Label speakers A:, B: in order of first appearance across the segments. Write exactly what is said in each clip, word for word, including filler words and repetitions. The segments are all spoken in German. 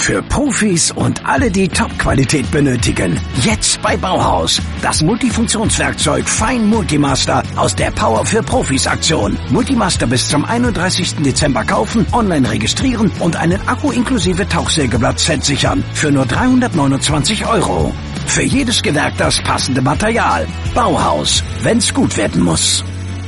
A: Für Profis und alle, die Top-Qualität benötigen. Jetzt bei Bauhaus. Das Multifunktionswerkzeug Fein Multimaster aus der Power für Profis Aktion. Multimaster bis zum einunddreißigsten Dezember kaufen, online registrieren und einen Akku inklusive Tauchsägeblatt-Set sichern. Für nur dreihundertneunundzwanzig Euro. Für jedes Gewerk das passende Material. Bauhaus. Wenn's gut werden muss.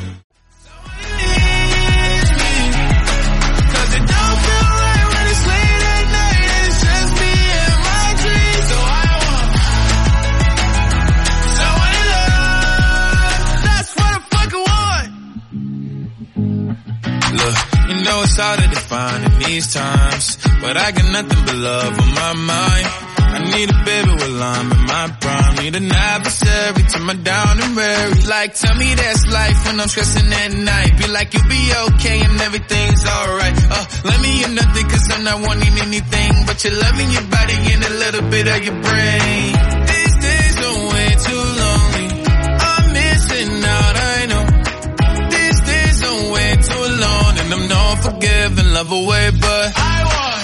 B: It's hard to define in these times, but I got nothing but love on my mind. I need a baby while I'm in my prime. Need an adversary to my down and weary. Like, tell me that's life when I'm stressing at night. Be like, you'll be okay and everything's alright. Uh, let me in nothing cause I'm not wanting anything but your love in your body and a little bit of your brain. These days are way too lonely. I'm missing out, I know. These days are way too long and I'm not forgiving, love away, but I want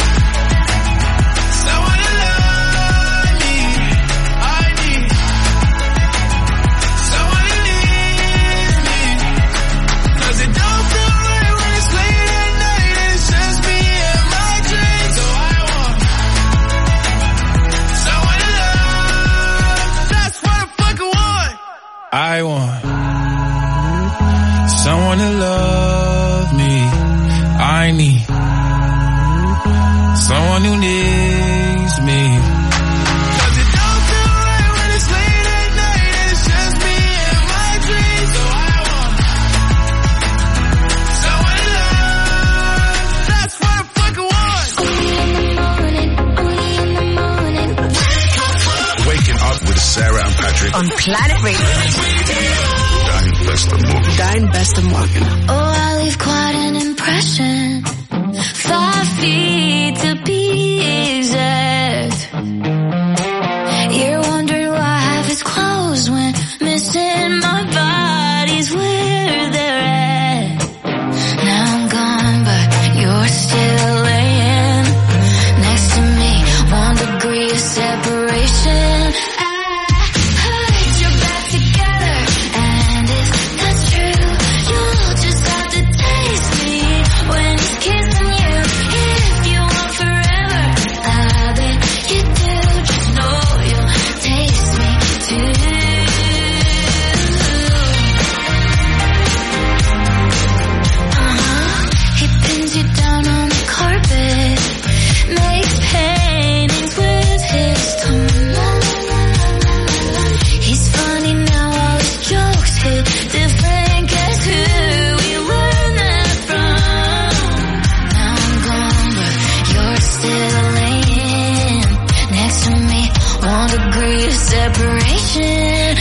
B: someone to love me. I need someone to need me. Cause it don't feel right when it's late at night and it's just me and my dreams. So I want someone to love. That's what I fucking want. I want someone to love me. I need someone who needs me. Cause it don't feel right when it's late at night and it's just me and my dreams. So I want someone to love. That's what I fucking want.
C: Only in the morning, only in the morning.
D: Waking up with Sarah and Patrick
E: on Planet Radio.
D: Dein bester Morgen.
E: Dein bester Morgen.
C: Oh, I leave quite an impression. Five feet to be exact. You're wondering why half is closed when missing my body's where they're at. Now I'm gone, but you're still laying next to me. One degree of separation. Separation.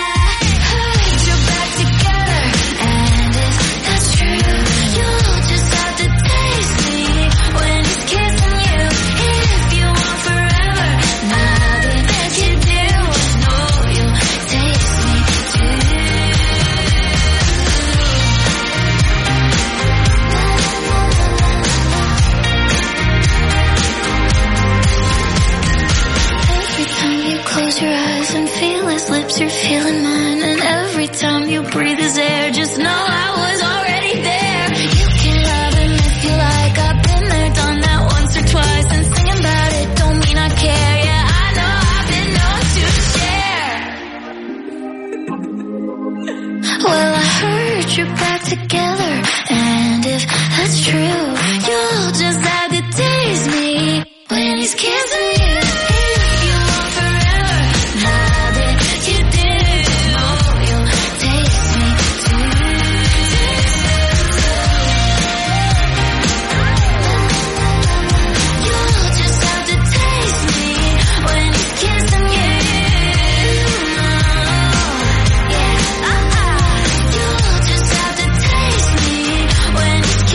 C: Close your eyes and feel his lips, you're feeling mine. And every time you breathe his air, just know I was already there. You can love him if you like, I've been there, done that once or twice. And singing about it don't mean I care. Yeah, I know I've been known to share. Well, I heard you're back together, and if that's true, you'll just have to taste me when he's kissing you.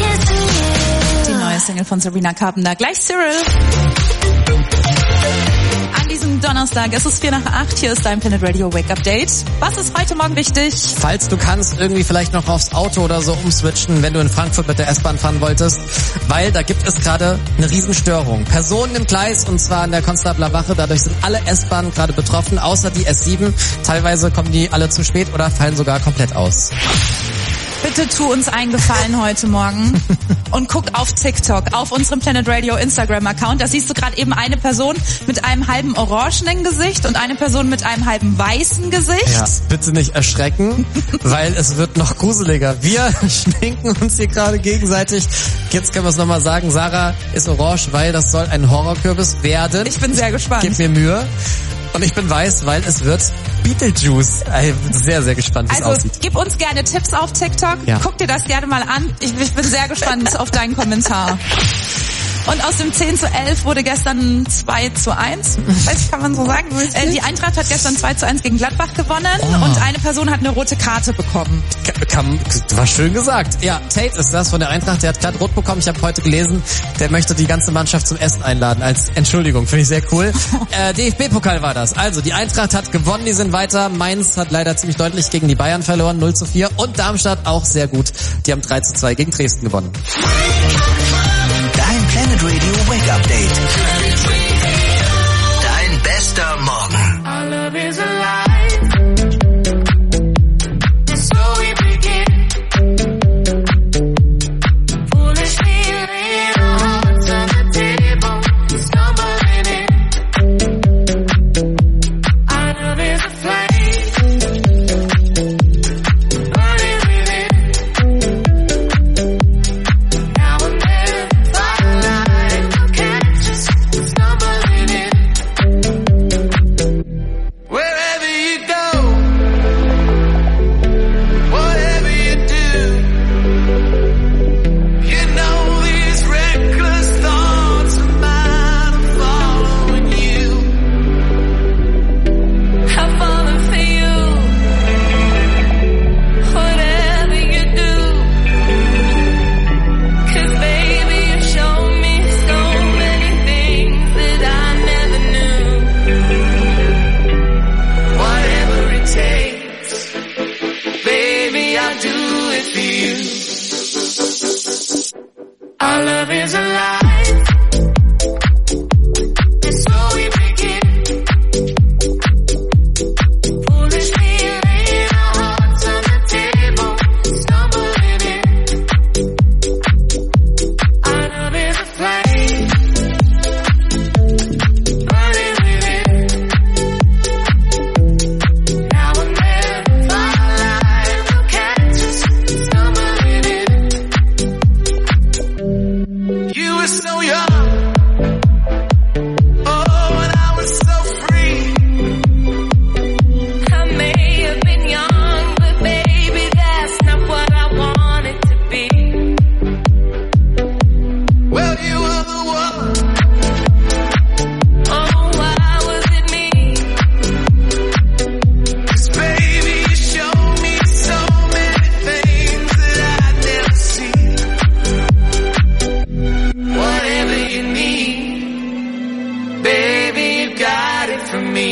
E: Single von Sabrina Carpenter. Gleich Cyril.
F: An diesem Donnerstag, es ist vier nach acht, hier ist dein Planet Radio Wake Up Date. Was ist heute Morgen wichtig?
G: Falls du kannst, irgendwie vielleicht noch aufs Auto oder so umswitchen, wenn du in Frankfurt mit der S-Bahn fahren wolltest, weil da gibt es gerade eine Riesenstörung. Personen im Gleis und zwar an der Konstabler Wache, dadurch sind alle S-Bahnen gerade betroffen, außer die S sieben. Teilweise kommen die alle zu spät oder fallen sogar komplett aus.
F: Bitte tu uns einen Gefallen heute Morgen und guck auf TikTok, auf unserem Planet Radio Instagram-Account. Da siehst du gerade eben eine Person mit einem halben orangenen Gesicht und eine Person mit einem halben weißen Gesicht.
G: Ja, bitte nicht erschrecken, weil es wird noch gruseliger. Wir schminken uns hier gerade gegenseitig. Jetzt können wir es nochmal sagen, Sarah ist orange, weil das soll ein Horrorkürbis werden.
F: Ich bin sehr gespannt.
G: Gib mir Mühe. Und ich bin weiß, weil es wird Beetlejuice. Ich bin sehr, sehr gespannt, wie es
F: also,
G: aussieht.
F: Also gib uns gerne Tipps auf TikTok.
G: Ja.
F: Guck dir das gerne mal an. Ich, ich bin sehr gespannt auf deinen Kommentar. Und aus dem zehn zu elf wurde gestern zwei zu eins. Weiß ich, kann man so sagen. Äh, die Eintracht hat gestern zwei zu eins gegen Gladbach gewonnen oh. und eine Person hat eine rote Karte bekommen.
G: Kam, war schön gesagt. Ja, Tate ist das von der Eintracht, der hat gerade rot bekommen. Ich habe heute gelesen, der möchte die ganze Mannschaft zum Essen einladen als Entschuldigung. Finde ich sehr cool. äh, D F B-Pokal war das. Also, die Eintracht hat gewonnen, die sind weiter. Mainz hat leider ziemlich deutlich gegen die Bayern verloren, null zu vier. Und Darmstadt auch sehr gut. Die haben drei zu zwei gegen Dresden gewonnen.
A: Dein Planet Radio Wake Up Date. Dein bester Morgen.
B: Our love is alive. So we begin. Foolishly laying our hearts on the table, stumbling in. Our love is a flame, burning within. Now and then, firelight will catch us, stumbling in. Wherever you go, whatever you do, you know these reckless thoughts of mine are following you. I'm falling for you, whatever you do. 'Cause baby, you show me so many things that I never knew. Whatever it takes, baby, I'll do it for you. Our love is alive, and so we begin. Foolishly laying our hearts on the table, stumbling in. Our love is a flame, burning within. Now and then, firelight will catch us, stumbling in. You were so young, oh, and I was so free. I may have been young, but baby, that's not what I wanted to be. Well, you were the one. Oh, why was it me? 'Cause baby, you showed me so many things that I'd never seen. Whatever you need, baby, you got it from me.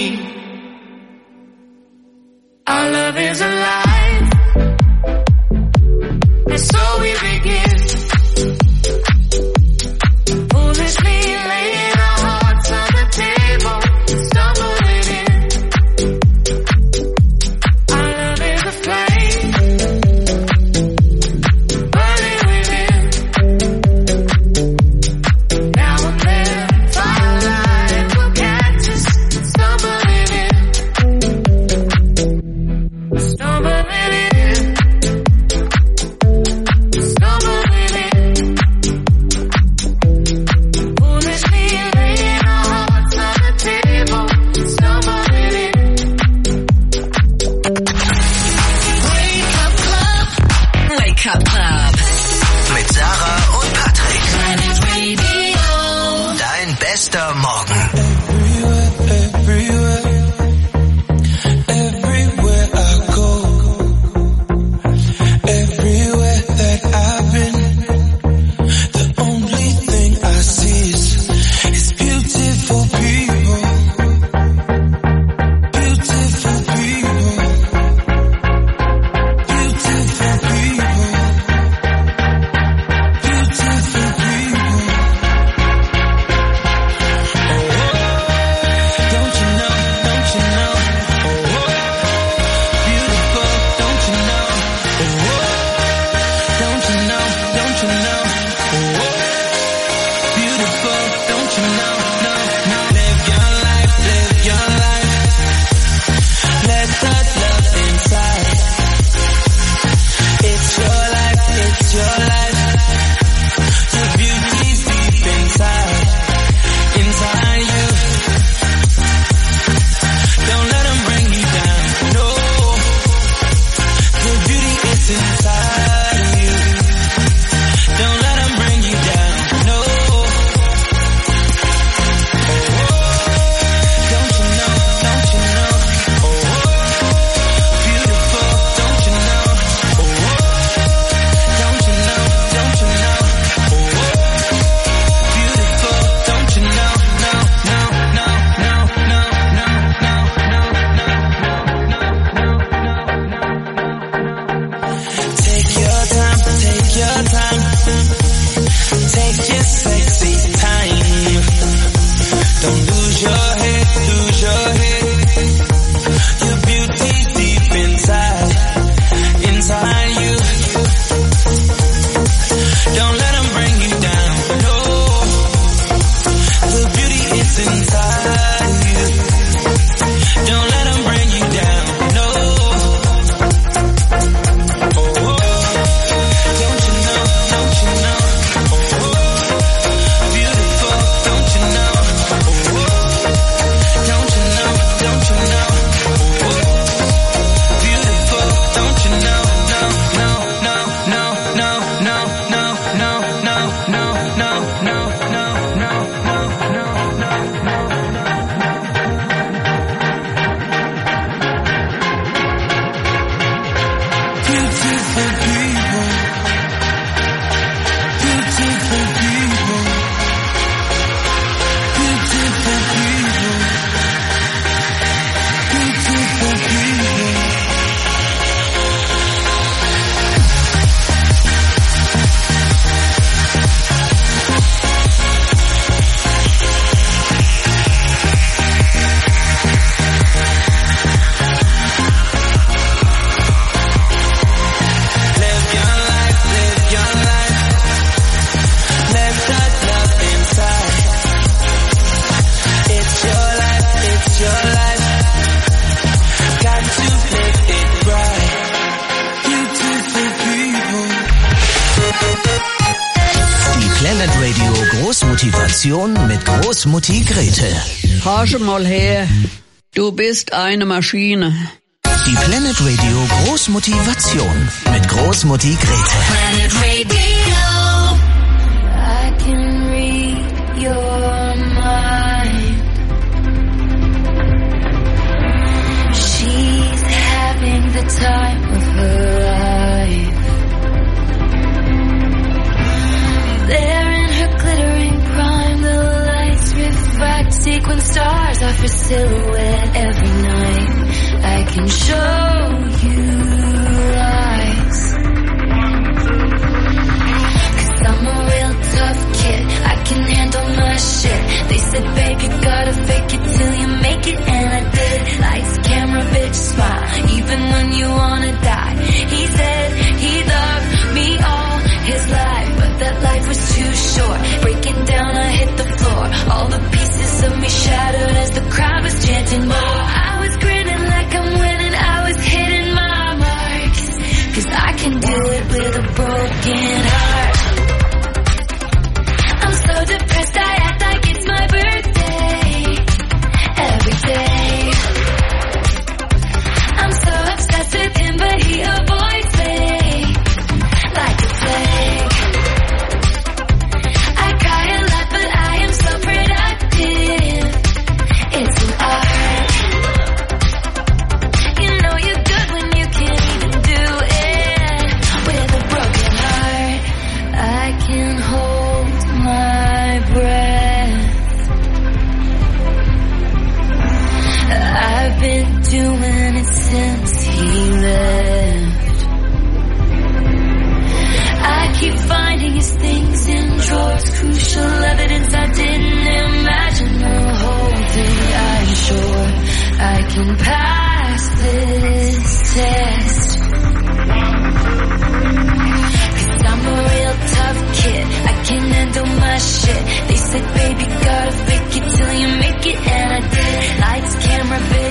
B: Our love is alive, and so we begin. Foolishly laying our hearts on the table, stumbling in. Our love is a flame, burning within. Now and then, firelight will catch us, stumbling in. Stumbling in. Stumbling in. Foolishly laying our hearts on the table, stumbling in.
E: Wake up Club. Wake up Club.
A: Mit Sarah und Patrick.
E: Planet Radio.
A: Dein bester Morgen.
H: Everywhere, everywhere I go, everywhere that I've been, the only thing I see is, is beautiful people. you know, no, no. Live your life, live your life. Let the love inside. It's your life, it's your life. Your beauty's deep inside, inside you. Don't let them bring you down, no. Your beauty is inside you. Don't let them bring you down, no. Oh, don't you know, don't you know? Oh, beautiful, don't you know? Oh, don't you know, don't you know? Oh, beautiful, don't you know? No, no, no, no, no, no, no, no, no, no, no. Take your time, take your time. Take your sexy time. Don't lose your head, lose your head. Your beauty's deep inside, inside you. Don't let them bring you down, no. The beauty is inside you. Don't let them bring you down, no. Oh, don't you know, don't you know? Oh, beautiful, don't you know? Oh, don't you know, don't you know? Oh, beautiful, don't you know? No, no, no, no, no, no, no, no, no, no, no, no, no, no, no, no, no. Beautiful people, beautiful people, beautiful people, beautiful people. Live your life, live your life. Let that love inside. It's your life, it's your life. Got to live it right. Beautiful people.
A: Die Planet Radio Großmotivation mit Großmutti Grete.
I: Horche mal her. Du bist eine Maschine.
A: Die Planet Radio Großmotivation mit Großmutti Grete.
C: Planet Radio. I can read your mind. She's having the time of her life. There in her glittering prime, the lights refract sequin stars off her silhouette every night. I can show you eyes. Cause I'm a real tough kid, I can handle my shit. They said, babe, you gotta fake it till you make it, and I did. Lights, camera, bitch, smile, even when you wanna die. He said he loved me all his life, but that life was too short. Breaking down, I hit the floor. All the pieces of me shattered as the crowd was chanting more. I was grinning like I'm winning, I was hitting my marks. Cause I can do it with a broken heart. I'm so depressed, I act like it's my birthday. Every day I'm so obsessed with him, but he avoids me like a plague. I cry a lot, but I am so productive. It's an art. You know you're good when you can't even do it with a broken heart. I can hold my breath. I've been doing it since he left. I keep finding his things in drawers, crucial evidence I didn't imagine. The whole thing, I'm sure I can pass this test. Cause I'm a real tough kid, I can handle my shit. They said, baby, gotta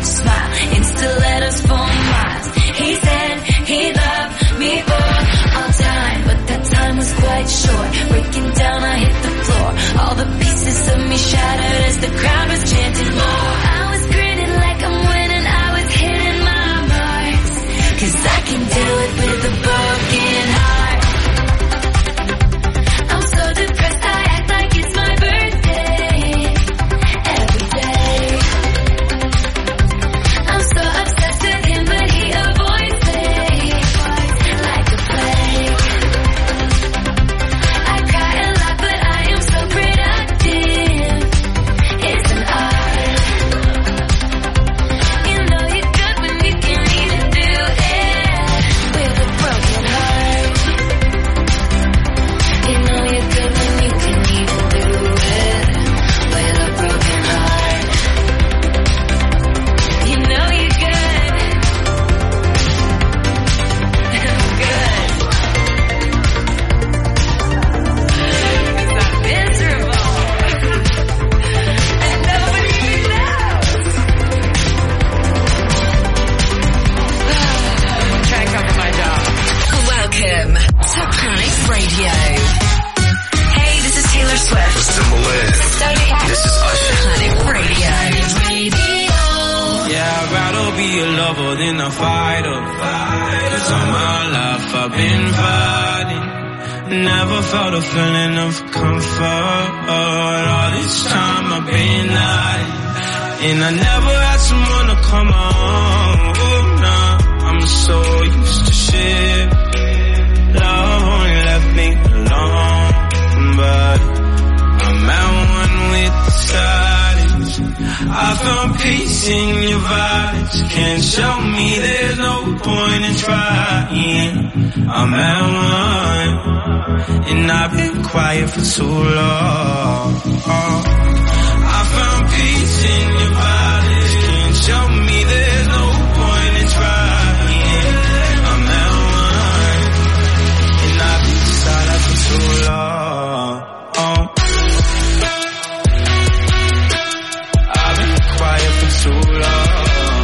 C: perfect smile in stilettos for miles. He said he loved me for all time, but that time was quite short. Breaking down, I hit the floor. All the pieces of me shattered as the crowd was chanting more. I was grinning like I'm winning, I was hitting my marks, 'cause I can do it with a broken heart. I'm so depressed, I act like it's my birthday every day. I'm so obsessed with him, but he avoids me like a plague. I cry a lot, but I am so productive. It's an art. You know you're good when you can even do it with a broken heart. You know you're good when you can even do it with a broken heart. You know you're good. Good. It's not miserable. And nobody knows. Try to cover my job.
E: Welcome to Panic Radio. Hey, this is Taylor Swift.
D: Timberland.
E: This is Usher. Panic Radio. Radio.
B: Yeah, I'd rather be a lover than a fighter. 'Cause all my life I've been fighting. Never felt a feeling of comfort. All this time I've been hiding. And I never had someone to come on. Oh, nah, I'm so used to shit. Love only left me alone. But I'm at one with the silence. I found peace in your vibes. Can't show me there's no point in trying. I'm at one, and I've been quiet for too long. I found peace in your vibes. Can't show me there's no point in trying. I'm at one, and I've been silent for too long. I've been quiet for too long.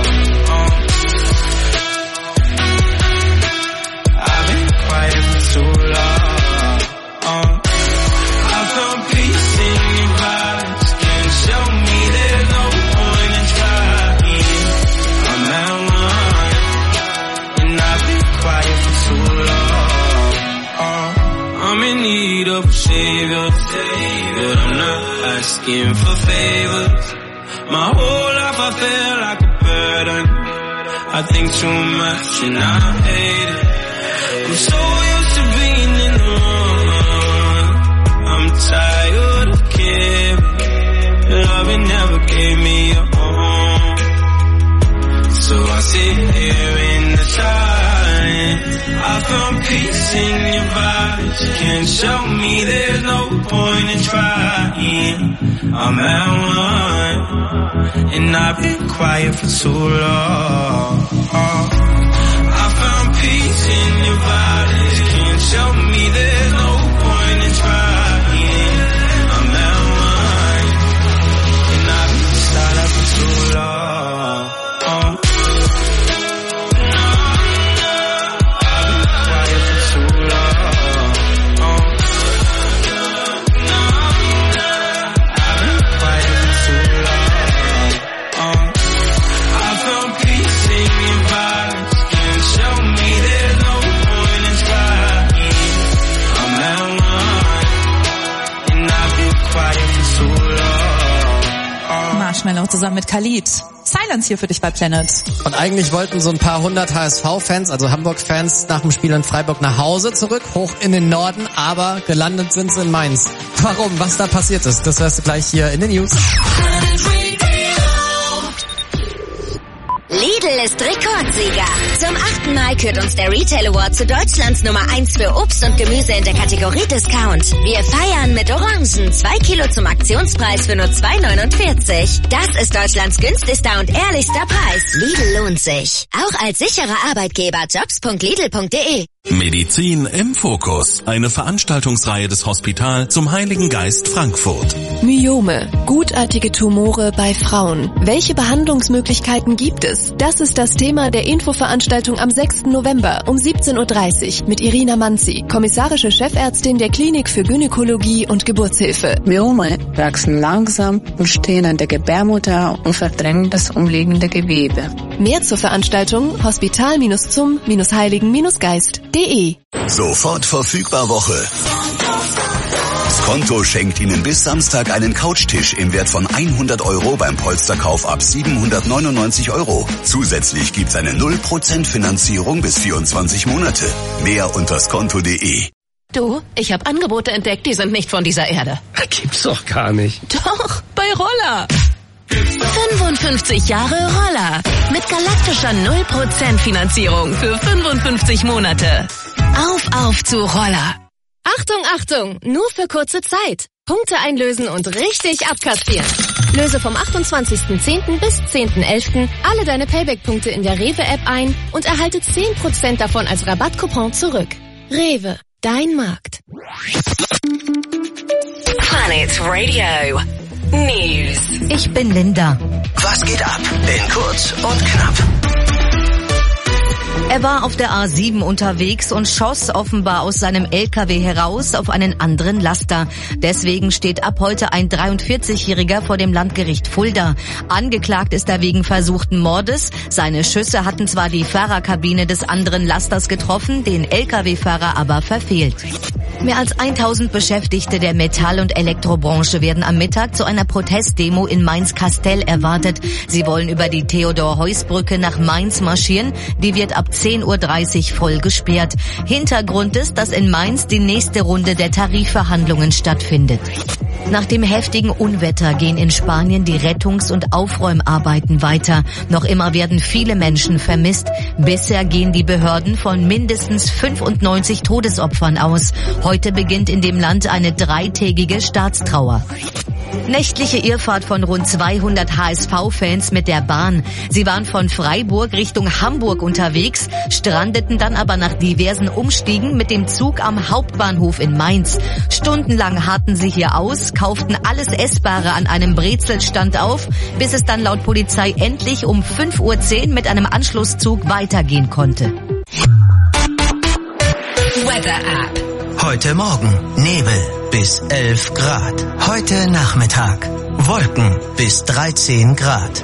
B: I've been quiet for too long. I found peace in your vibes. Can't show me there's no point in trying. I'm at one, and I've been quiet for too long. I'm in need of a savior, but I'm not asking for favors. My whole life I feel like a burden. I think too much and I hate it. I'm so used to being in the wrong. I'm tired of caring. Loving never gave me a home. So I sit here in the silence. I found peace in your vibes. Can't show me there's no point in trying. I'm at one, and I've been quiet for too long. I found peace in your bodies. Can't show me there's no point in trying. I'm at one, and I've been silent for too long. I've been quiet for too long. I've been quiet for too long. I found peace in your vibes. Can't show me there's no point in trying. I'm at one, and I've been quiet for too long.
F: Marshmallow zusammen mit Khalid. Silence hier für dich bei Planet.
G: Und eigentlich wollten so ein paar hundert H S V-Fans, also Hamburg-Fans, nach dem Spiel in Freiburg nach Hause zurück, hoch in den Norden, aber gelandet sind sie in Mainz. Warum? Was da passiert ist, das hörst du gleich hier in den News.
J: Lidl ist Rekordsieger. Zum achten Mal kürt uns der Retail Award zu Deutschlands Nummer eins für Obst und Gemüse in der Kategorie Discount. Wir feiern mit Orangen. Zwei Kilo zum Aktionspreis für nur zwei neunundvierzig. Das ist Deutschlands günstigster und ehrlichster Preis. Lidl lohnt sich. Auch als sicherer Arbeitgeber. jobs punkt lidl punkt de
K: Medizin im Fokus. Eine Veranstaltungsreihe des Hospital zum Heiligen Geist Frankfurt.
L: Myome, gutartige Tumore bei Frauen. Welche Behandlungsmöglichkeiten gibt es? Das ist das Thema der Infoveranstaltung am sechsten November um siebzehn Uhr dreißig mit Irina Manzi, kommissarische Chefärztin der Klinik für Gynäkologie und Geburtshilfe.
M: Myome wachsen langsam und stehen an der Gebärmutter und verdrängen das umliegende Gewebe.
L: Mehr zur Veranstaltung hospital-zum-heiligen-geist punkt de.
N: Sofort verfügbar Woche. Skonto schenkt Ihnen bis Samstag einen Couchtisch im Wert von hundert Euro beim Polsterkauf ab siebenhundertneunundneunzig Euro. Zusätzlich gibt's eine null Prozent Finanzierung bis vierundzwanzig Monate. Mehr unter skonto punkt de.
O: Du, ich habe Angebote entdeckt, die sind nicht von dieser Erde.
P: Gibt's doch gar nicht.
O: Doch, bei Roller. fünfundfünfzig Jahre Roller. Mit galaktischer null Prozent Finanzierung für fünfundfünfzig Monate. Auf, auf zu Roller.
Q: Achtung, Achtung, nur für kurze Zeit. Punkte einlösen und richtig abkassieren. Löse vom achtundzwanzigsten zehnten bis zehnten elften alle deine Payback-Punkte in der Rewe-App ein und erhalte zehn Prozent davon als Rabattcoupon zurück. Rewe, dein Markt.
E: Planet Radio News.
R: Ich bin Linda.
A: Was geht ab? In kurz und knapp.
R: Er war auf der A sieben unterwegs und schoss offenbar aus seinem L K W heraus auf einen anderen Laster. Deswegen steht ab heute ein dreiundvierzigjähriger vor dem Landgericht Fulda. Angeklagt ist er wegen versuchten Mordes. Seine Schüsse hatten zwar die Fahrerkabine des anderen Lasters getroffen, den L K W-Fahrer aber verfehlt. Mehr als tausend Beschäftigte der Metall- und Elektrobranche werden am Mittag zu einer Protestdemo in Mainz-Kastel erwartet. Sie wollen über die Theodor-Heuss-Brücke nach Mainz marschieren. Die wird ab zehn Uhr dreißig voll gesperrt. Hintergrund ist, dass in Mainz die nächste Runde der Tarifverhandlungen stattfindet. Nach dem heftigen Unwetter gehen in Spanien die Rettungs- und Aufräumarbeiten weiter. Noch immer werden viele Menschen vermisst. Bisher gehen die Behörden von mindestens fünfundneunzig Todesopfern aus. Heute beginnt in dem Land eine dreitägige Staatstrauer. Nächtliche Irrfahrt von rund zweihundert H S V-Fans mit der Bahn. Sie waren von Freiburg Richtung Hamburg unterwegs, strandeten dann aber nach diversen Umstiegen mit dem Zug am Hauptbahnhof in Mainz. Stundenlang harrten sie hier aus, kauften alles Essbare an einem Brezelstand auf, bis es dann laut Polizei endlich um fünf Uhr zehn mit einem Anschlusszug weitergehen konnte.
E: Weather App.
A: Heute Morgen Nebel bis elf Grad. Heute Nachmittag Wolken bis dreizehn Grad.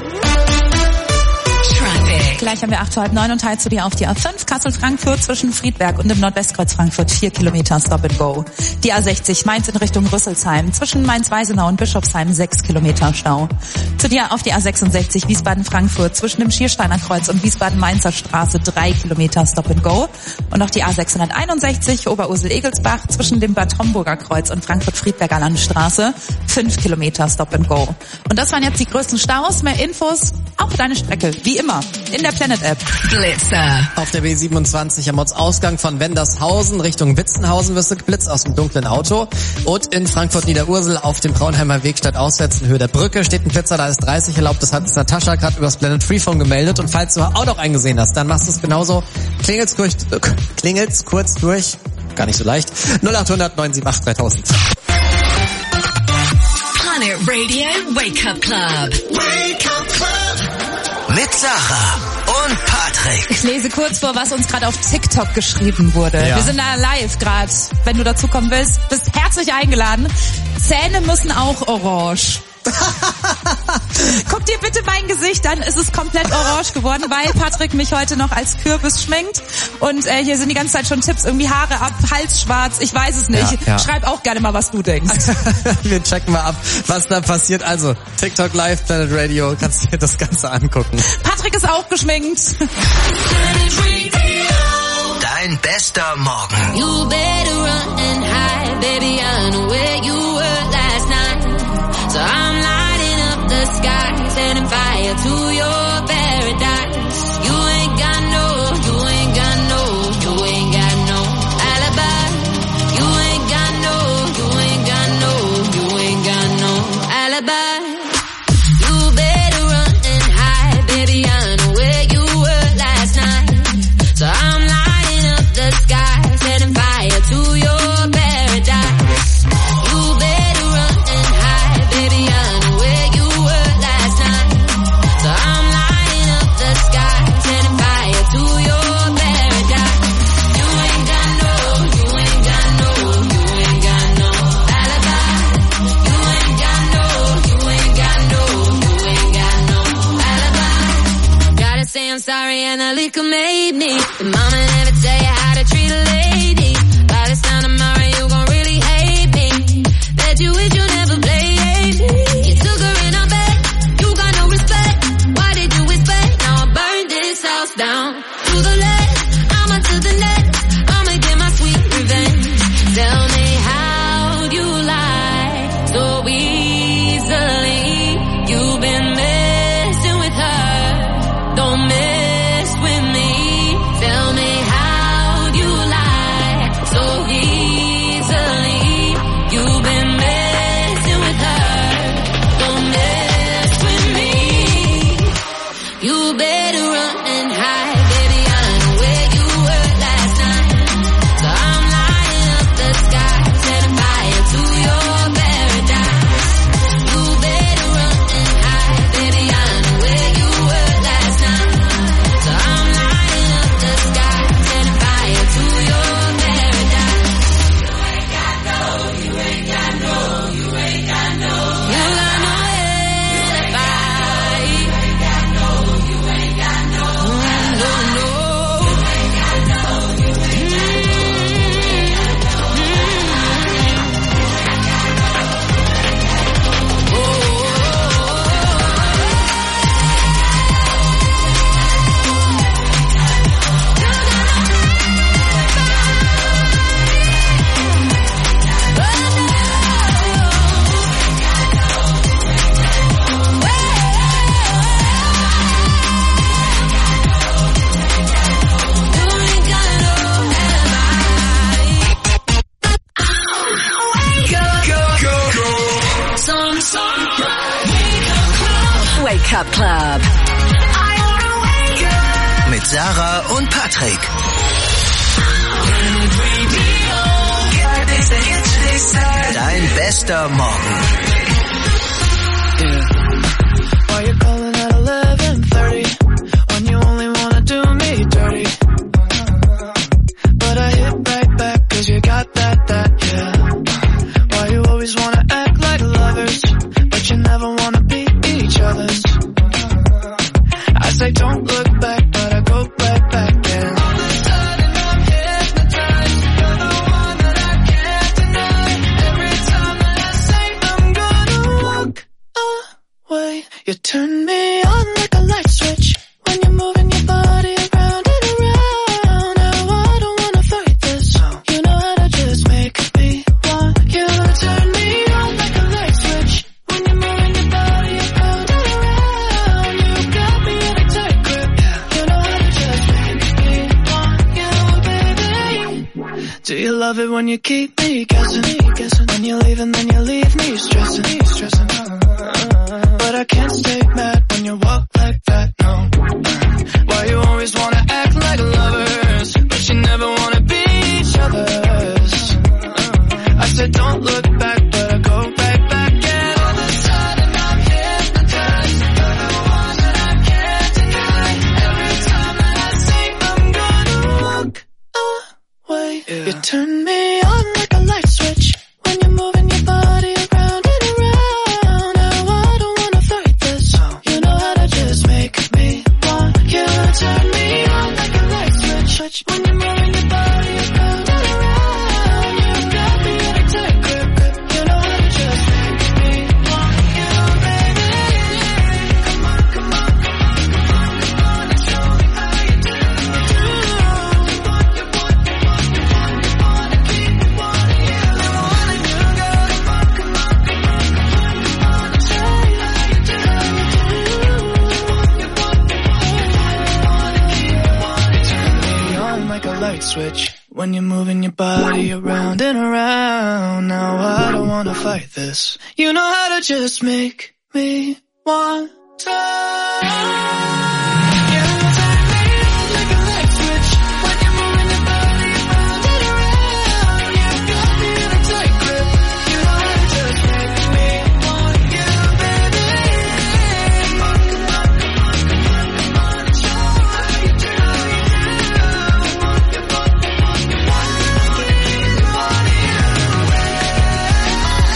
F: Gleich haben wir acht Uhr halb neun und teil zu dir auf die A fünf Kassel-Frankfurt zwischen Friedberg und dem Nordwestkreuz Frankfurt vier Kilometer Stop and Go. Die A sechzig Mainz in Richtung Rüsselsheim zwischen Mainz-Weisenau und Bischofsheim sechs Kilometer Stau. Zu dir auf die A sechsundsechzig Wiesbaden-Frankfurt zwischen dem Schiersteiner Kreuz und Wiesbaden-Mainzer Straße drei Kilometer Stop and Go. Und auch die A sechshunderteinundsechzig Oberursel-Egelsbach zwischen dem Bad Homburger Kreuz und Frankfurt-Friedberger Landstraße fünf Kilometer Stop and Go. Und das waren jetzt die größten Staus. Mehr Infos auf deine Strecke, wie immer, in der Planet App.
G: Blitzer. Auf der B siebenundzwanzig am Ortsausgang von Wendershausen Richtung Witzenhausen wirst du geblitzt aus dem dunklen Auto. Und in Frankfurt-Niederursel auf dem Braunheimer Weg statt auswärts in Höhe der Brücke steht ein Blitzer, da ist dreißig erlaubt. Das hat uns Natascha gerade übers Planet Freephone gemeldet. Und falls du auch noch einen gesehen hast, dann machst du es genauso. Klingelt's, durch, äh, klingelt's kurz durch. Gar nicht so leicht. null acht hundert neun sieben acht dreitausend.
E: Planet Radio Wake Up Club.
A: Wake Up Club. Mit Sarah und Patrick.
F: Ich lese kurz vor, was uns gerade auf TikTok geschrieben wurde.
G: Ja.
F: Wir sind da live gerade. Wenn du dazu kommen willst, bist herzlich eingeladen. Zähne müssen auch orange. Guck dir bitte mein Gesicht an, es ist komplett orange geworden, weil Patrick mich heute noch als Kürbis schminkt. Und äh, hier sind die ganze Zeit schon Tipps, irgendwie Haare ab, Hals schwarz, ich weiß es nicht. Ja, ja. Schreib auch gerne mal, was du denkst.
G: Wir checken mal ab, was da passiert. Also, TikTok Live, Planet Radio, kannst dir das Ganze angucken.
F: Patrick ist auch geschminkt.
A: Dein bester Morgen.
C: You better run and hide, baby, I know where you were last night. So I'm lighting up the sky, setting fire to your paradise. You ain't got no, you ain't got no, you ain't got no alibi. You ain't got no, you ain't got no, you ain't got no alibi. You better run and hide, baby, I know where you were last night. So I'm lighting up the sky. and the liquor made me. The mama never tell you how to treat a lady. By this time tomorrow you gon' really hate me. Bet you wish you never played me. You took her in her bed, you got no respect. Why did you expect? Now I burn this house down to the left. I'm on to the next. I'ma get my sweet revenge. Tell me how you lie so easily. You've been messing with her. Don't mess with me. Tell me how you lie so easily. You've been messing with her. Don't mess with me. You better run and hide, baby. I know where you were last night. So I'm lighting up the sky, setting fire to your paradise. You better run and hide, baby. I know where you were last night. So I'm lighting up the sky, setting fire to your paradise. You ain't got no, you ain't got no, you ain't got no. You got no head to fight. You ain't got no, you ain't got no. No, no. You ain't got no, you ain't got
E: Wake Up Club.
A: Mit Sarah und Patrick. Dein bester Morgen.
H: Why you calling at eleven thirty when you only wanna do me dirty? But I hit right back cause you got that, that, yeah. Why you always wanna act like lovers, but you never wanna be each other's? I say don't look back, but I go right back and all of a sudden I'm hypnotized. You're the one that I can't deny. Every time that I say I'm gonna walk away, you turn me on like a light switch when you're moving your body around and around. Now I don't wanna fight this. You know how to just make me want you. Turn me on like a light switch when you're moving your body around and around. You got me in a tight grip. You know how to just make me want you, baby. Do you love it when you keep me guessing? When you leave and then you leave me stressing, stressing. But I can't stay mad when you walk like that, no. Why you always wanna act like lovers, but you never wanna be each other's? I said don't look back, but I go right back and all of a sudden I'm hypnotized. You're the one that I can't deny. Every time that I say I'm gonna walk away, yeah. You turn me on like a light switch when you're moving your body around and around. Now I don't wanna fight this. You know how to just make me want you. Turn me on like a light switch when you're moving your body around and around. You got me in a tight grip. You know how to just make me want you, baby. Come on, come on, come on, come on, come on and show me how you do. You want, you want, you want, you want, you wanna keep me wanting you. I wanna do, girl. Come on, come on, come on, come on, come on and show me how you do. You want, you want, you want, you wanna keep me wanting you. Turn me on like a light switch when you're moving your body around and around. Now I don't wanna fight this. You know how to just make me want to. You turn me on like a light switch when you're moving your body around and around. You got me in a tight grip. You know how to just make me want you, baby. Come on, come on, come on, come on, come on and show me how you do. You want, you want, you want, you want, you wanna keep me wanting you.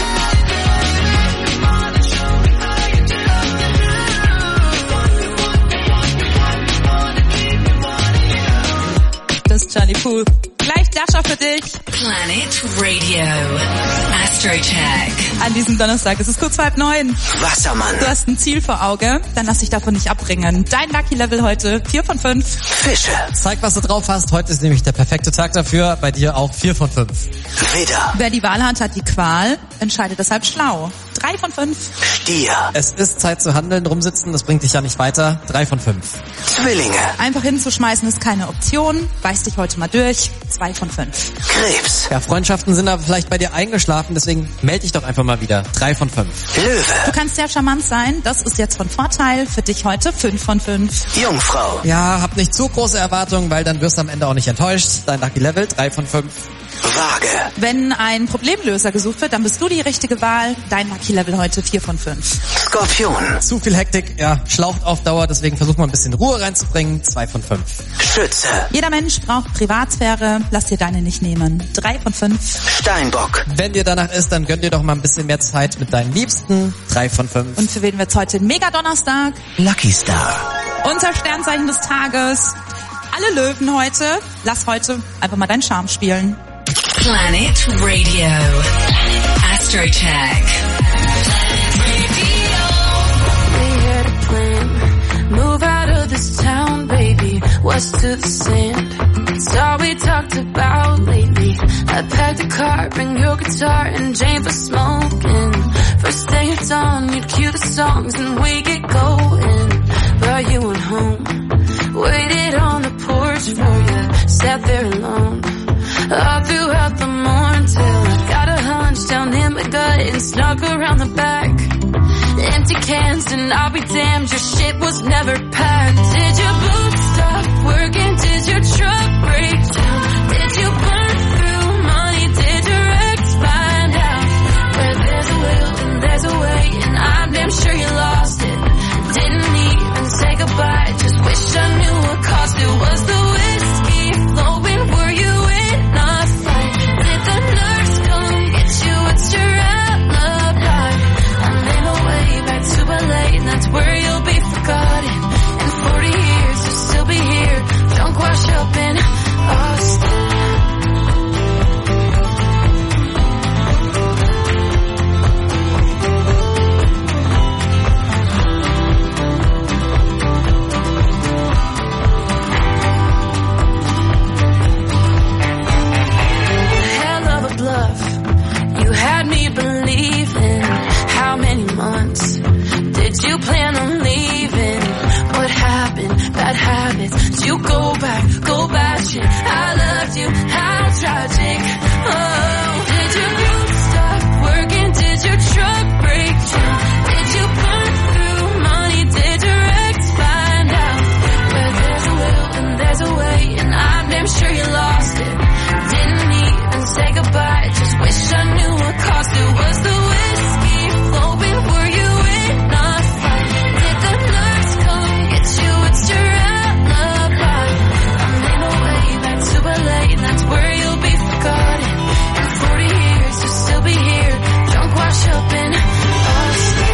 H: Come on and show me how you do. You want, you want, you
F: cool. Gleich Dasha für dich.
E: Planet Radio. Astrocheck.
F: An diesem Donnerstag. Es ist kurz vor halb neun.
A: Wassermann.
F: Du hast ein Ziel vor Auge, dann lass dich davon nicht abbringen. Dein Lucky Level heute vier von fünf.
A: Fische.
G: Zeig, was du drauf hast. Heute ist nämlich der perfekte Tag dafür. Bei dir auch vier von fünf.
A: Widder.
F: Wer die Wahl hat, hat die Qual. Entscheidet deshalb schlau. drei von fünf.
A: Stier.
G: Es ist Zeit zu handeln, rumsitzen, das bringt dich ja nicht weiter. drei von fünf.
A: Zwillinge.
F: Einfach hinzuschmeißen ist keine Option. Beiß dich heute mal durch. zwei von fünf.
A: Krebs.
G: Ja, Freundschaften sind aber vielleicht bei dir eingeschlafen, deswegen melde dich doch einfach mal wieder. drei von fünf.
A: Löwe.
F: Du kannst sehr charmant sein, das ist jetzt von Vorteil. Für dich heute fünf von fünf.
A: Jungfrau.
G: Ja, hab nicht zu große Erwartungen, weil dann wirst du am Ende auch nicht enttäuscht. Dein Lucky Level, drei von fünf.
A: Waage.
F: Wenn ein Problemlöser gesucht wird, dann bist du die richtige Wahl. Dein Lucky Level heute vier von fünf.
A: Skorpion.
G: Zu viel Hektik, ja, schlaucht auf Dauer, deswegen versuch mal ein bisschen Ruhe reinzubringen. zwei von fünf.
A: Schütze.
F: Jeder Mensch braucht Privatsphäre, lass dir deine nicht nehmen. drei von fünf.
A: Steinbock.
G: Wenn dir danach ist, dann gönn dir doch mal ein bisschen mehr Zeit mit deinen Liebsten. drei von fünf.
F: Und für wen wird's heute ein Mega-Donnerstag?
A: Lucky Star.
F: Unser Sternzeichen des Tages. Alle Löwen heute. Lass heute einfach mal deinen Charme spielen.
E: Planet Radio. Astrocheck.
H: We had a plan. Move out of this town, baby. West to the sand. It's all we talked about lately. I packed a car, bring your guitar, and Jane for smoking. First thing at dawn, you'd cue the songs and we get going. Brought you on home. Waited on the porch for you. Sat there alone. All throughout the morning till I got a hunch down in my gut and snuck around the back. Empty cans and I'll be damned, your shit was never packed. Did your boots stop working? Did your truck break down? Did you burn through money? Did your ex find out? Where there's a will and there's a way, and I'm damn sure you lost it. Didn't even say goodbye, just wish I knew what cost it. Was the whiskey flowing? Were you in a fight? Did the nurse come get you? What's your alibi? I made my way back to L A, and that's where you'll be forgotten. In forty years, you'll still be here, drunk, wash up in Austin. You had me believing. How many months did you plan on leaving? What happened? Bad habits. Did you go back? Go batshit. I loved you. How tragic. Oh, did your boots stop working? Did your truck break down? Did you burn through money? Did your ex find out? Where there's a will and there's a way, and I'm damn sure you lost it. Didn't even say goodbye, just wish I knew what cost it. Was the whiskey flowing? Were you in a fight? Did the nurse come get you? It's your alibi. I made my way back to L A, and that's where you'll be forgotten. In forty years, you'll still be here, drunk, wash up in Austin.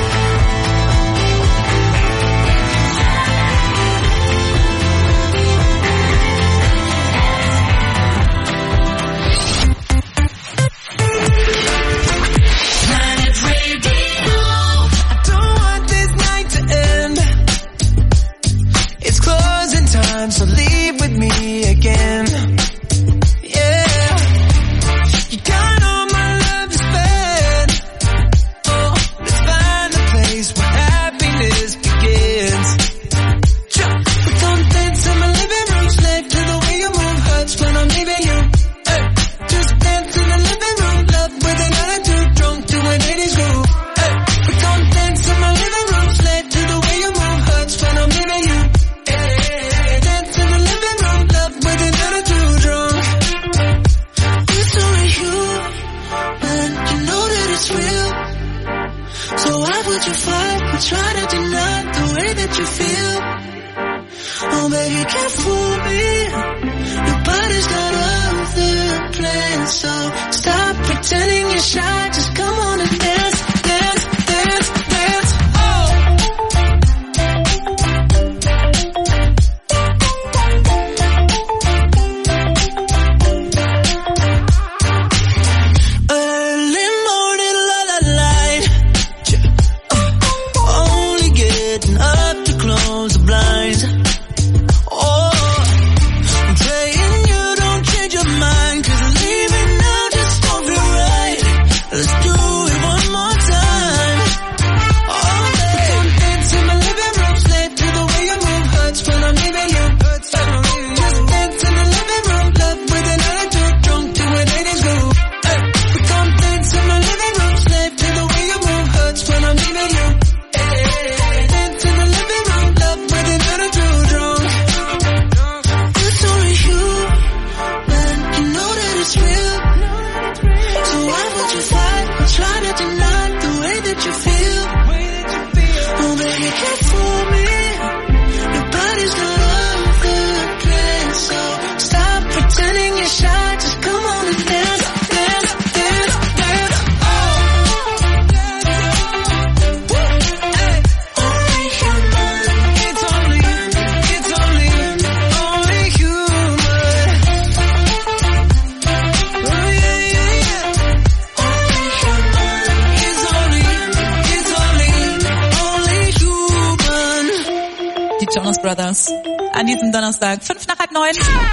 H: So leave with me again. Yeah, you got all my love to spend. Oh, let's find a place where happiness begins. We're gonna dance in my living room, slave to the way you move, hurts when I'm leaving you. Hey, just dance in the living room, love with an attitude, drunk to an eighties groove. Hey, we're gonna dance in my living room, slave to the way you move, hurts when I'm leaving you. So why would you fight or try to deny the way that you feel? Oh baby, can't fool me. Your body's got other plans, so stop pretending you're shy. Just come on and dance, dance, dance, dance. Oh.
F: Jonas Brothers. An diesem Donnerstag, fünf nach halb neun.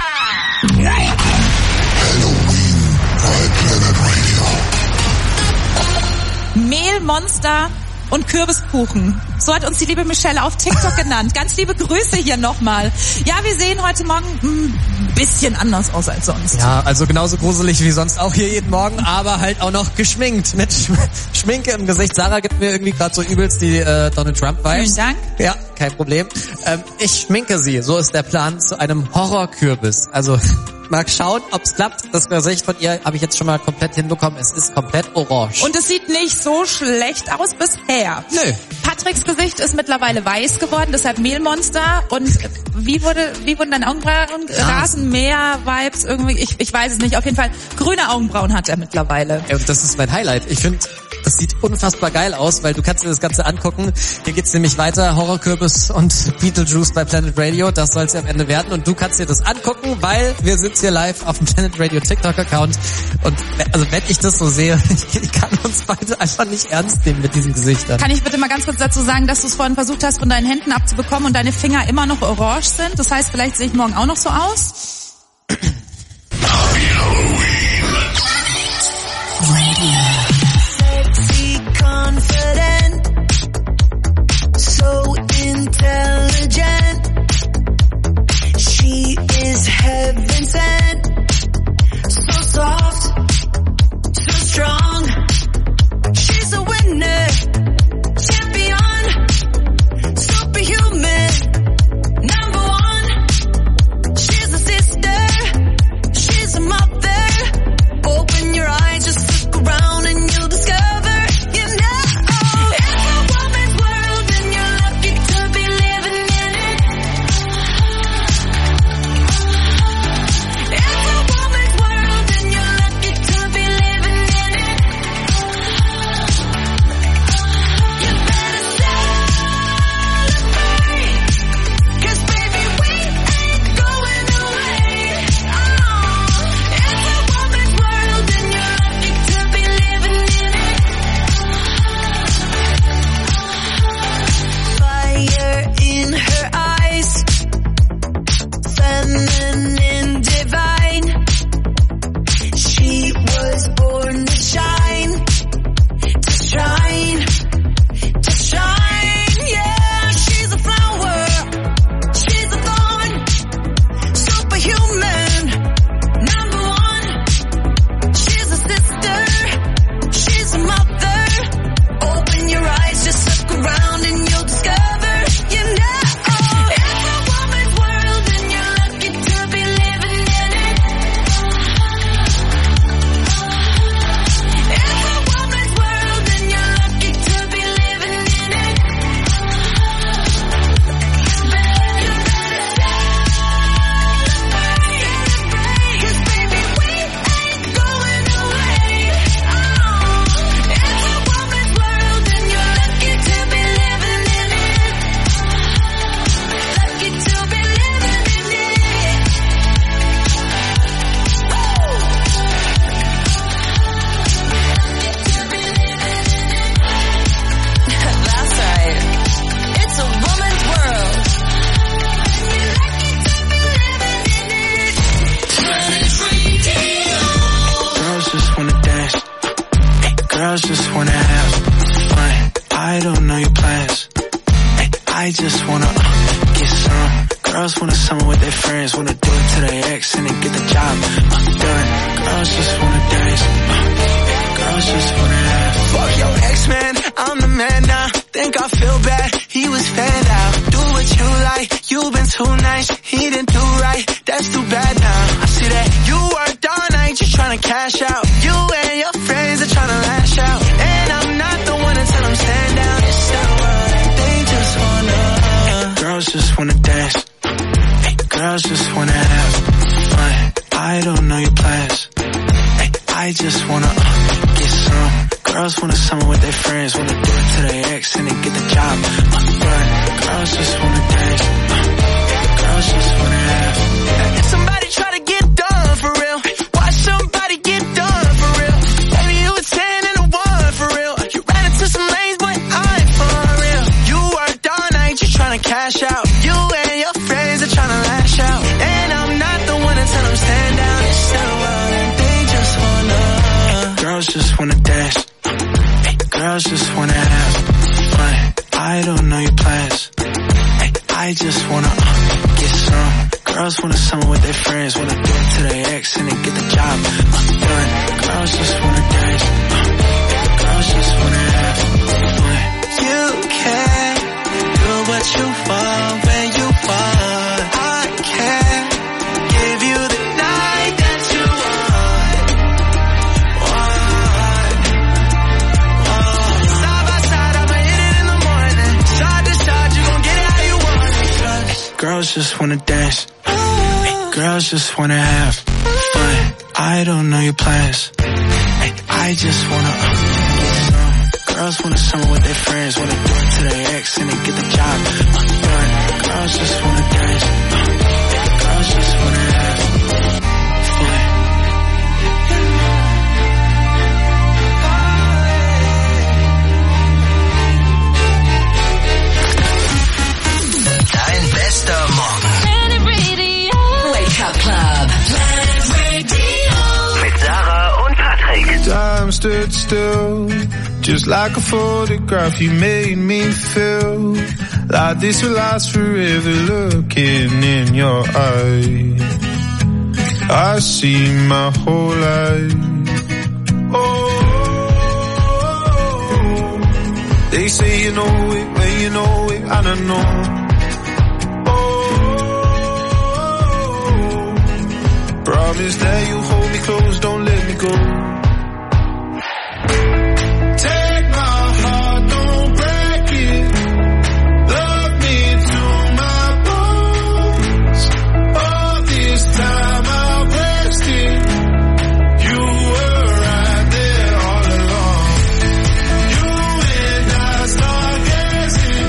F: Mehlmonster und Kürbiskuchen. So hat uns die liebe Michelle auf TikTok genannt. Ganz liebe Grüße hier nochmal. Ja, wir sehen heute Morgen ein bisschen anders aus als sonst.
G: Ja, also genauso gruselig wie sonst auch hier jeden Morgen, aber halt auch noch geschminkt. Mit Sch- Schminke im Gesicht. Sarah gibt mir irgendwie gerade so übelst die äh, Donald Trump-Vibes.
F: Vielen Dank.
G: Ja, kein Problem. Ähm, ich schminke sie, so ist der Plan, zu einem Horrorkürbis. Also mal schauen, ob's klappt. Das Gesicht von ihr habe ich jetzt schon mal komplett hinbekommen. Es ist komplett orange.
F: Und es sieht nicht so schlecht aus bisher.
G: Nö.
F: Patricks Gesicht ist mittlerweile weiß geworden, deshalb Mehlmonster. Und wie wurde, wie wurden deine Augenbrauen? Rasenmäher-Vibes irgendwie? Ich, ich weiß es nicht. Auf jeden Fall grüne Augenbrauen hat er mittlerweile.
G: Ey, und das ist mein Highlight. Ich finde, das sieht unfassbar geil aus, weil du kannst dir das Ganze angucken. Hier geht's nämlich weiter. Horrorkürbis und Beetlejuice bei Planet Radio. Das soll's ja am Ende werden. Und du kannst dir das angucken, weil wir sind hier live auf dem Planet Radio TikTok-Account. Und also wenn ich das so sehe, ich kann uns beide einfach nicht ernst nehmen mit diesen Gesichtern.
F: Kann ich bitte mal ganz kurz dazu sagen, dass du es vorhin versucht hast, von deinen Händen abzubekommen und deine Finger immer noch orange sind? Das heißt, vielleicht sehe ich morgen auch noch so aus?
H: Sexy, confident, so intelligent. She is heaven sent, so soft, so strong. She's a winner, champion, superhuman, number one. She's a sister, she's a mother. Open your eyes, just look around and you'll discover, you know, it's a woman's world and you're lucky to be living in it. It's a woman's world and you're lucky to be living in it. You better celebrate, 'cause baby we ain't going away. Oh, it's a woman's world and you're lucky to be living in it. Fire in her eyes, feminine, divine. She was born to shine, to shine, to shine. Yeah, she's a flower, she's a thorn, superhuman, number one. She's a sister, she's a mother. Open your eyes, just look around and you'll discover, you know, it's a woman's world and you're lucky to be living in it. It's a woman's world and you're lucky to be living in it. You better celebrate, 'cause baby we ain't going away. Oh, it's a woman's world and you're lucky to be living in it. Lucky to be living in it. That's right. It's a woman's world.
S: Girls just wanna dance. Hey, girls just wanna have fun. I don't know your plans. Hey, I just wanna uh, get some. Girls wanna summer with their friends, wanna do it to their ex and then get the job uh, done. Girls just wanna dance. Uh, girls just wanna have fun. Fuck your ex, man. I'm the man now. Think I feel bad. He was fanned out. Do what you like. You've been too nice. He didn't do right. That's too bad now. I see that you worked all night just trying to cash out. You and your friends are trying to lash out. And I'm not the one to tell them stand down. It's that what they just wanna. Hey, girls just wanna dance. Hey, girls just wanna have fun. I don't know your plans. Hey, I just wanna uh, get some. Girls wanna summer with their friends, wanna do it to their ex and then get the job uh, done. Girls just wanna dance. Uh, girls just wanna have. If somebody try to get done for real, watch somebody get done for real. Baby, you a ten and a one for real. You ran into some lanes, but I ain't for real. You worked all night, just trying to cash out. You ain't I don't know your plans. Hey, I just wanna uh, get some. Girls wanna summer with their friends, wanna do it to their ex and then get the job uh, done. Girls just wanna dance. Uh, girls just wanna have fun. You can do what you want when you want. I can give you the night that you want. Want. Want. Side by side, I'ma hit it in the morning. Side to side, you gon' get it how you want it. Girls just wanna dance. Hey, girls just wanna have fun. I don't know your plans. Hey, I just wanna uh, get some. Girls wanna summer with their friends, wanna do it to their ex and then get the job uh, done. Girls just wanna dance. Uh, girls just wanna have fun.
A: Dein bester Morgen.
E: Wake Up Club.
A: Mit Sarah und Patrick.
B: Time stood still, just like a photograph. You made me feel like this will last forever. Looking in your eyes, I see my whole life. Oh, they say you know it when you know it, and I know. Promise that you hold me close, don't let me go. Take my heart, don't break it. Love me to my bones. All this time I wasted. You were right there all along. You and I start gazing,